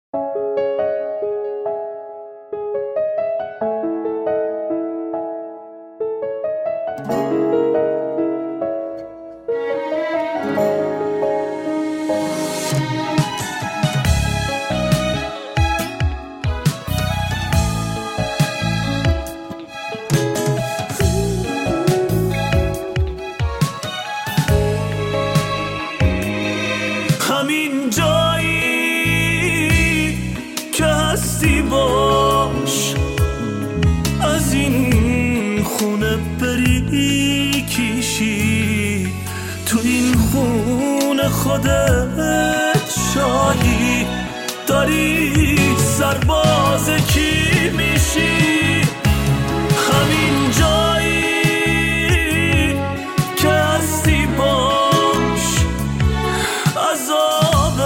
همین جایی که هستی باش، از این خونه بری کیشی، تو این خونه خودت شاهی، داری سرباز کی میشی. همین جایی که هستی باش، عذاب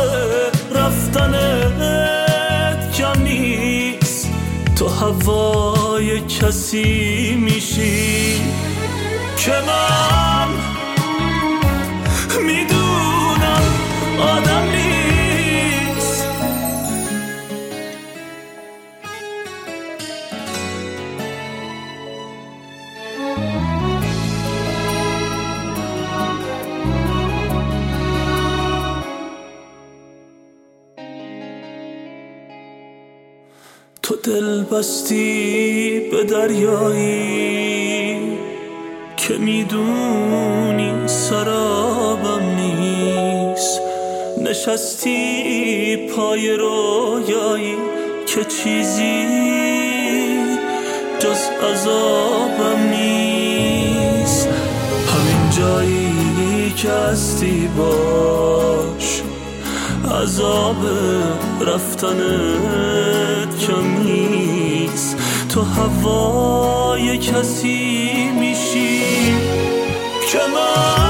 رفتنت کم نیست، تو هوای کسی میشی که من میدونم آدم نیست. تو دل بستی به دریایی که میدونی سرابم نیست، نشستی پای رویایی که چیزی جز عذابم نیست. همین جایی که هستی باش، عذاب رفتنت کم نیست، تو هوای کسی میشی که من